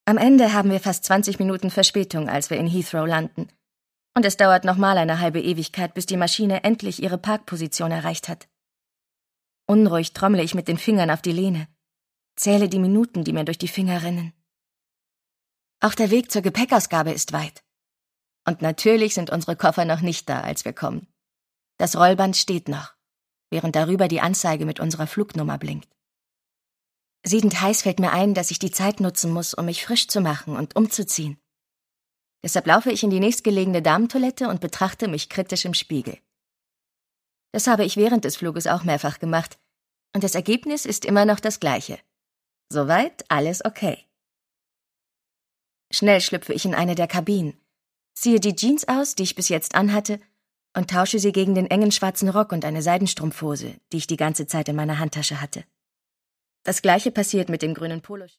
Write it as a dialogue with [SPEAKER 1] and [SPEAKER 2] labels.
[SPEAKER 1] Am Ende haben wir fast 20 Minuten Verspätung, als wir in Heathrow landen. Und es dauert nochmal eine halbe Ewigkeit, bis die Maschine endlich ihre Parkposition erreicht hat. Unruhig trommle ich mit den Fingern auf die Lehne, zähle die Minuten, die mir durch die Finger rinnen. Auch der Weg zur Gepäckausgabe ist weit. Und natürlich sind unsere Koffer noch nicht da, als wir kommen. Das Rollband steht noch, während darüber die Anzeige mit unserer Flugnummer blinkt. Siedend heiß fällt mir ein, dass ich die Zeit nutzen muss, um mich frisch zu machen und umzuziehen. Deshalb laufe ich in die nächstgelegene Damentoilette und betrachte mich kritisch im Spiegel. Das habe ich während des Fluges auch mehrfach gemacht, und das Ergebnis ist immer noch das gleiche. Soweit alles okay. Schnell schlüpfe ich in eine der Kabinen, ziehe die Jeans aus, die ich bis jetzt anhatte, und tausche sie gegen den engen schwarzen Rock und eine Seidenstrumpfhose, die ich die ganze Zeit in meiner Handtasche hatte. Das Gleiche passiert mit dem grünen Polo.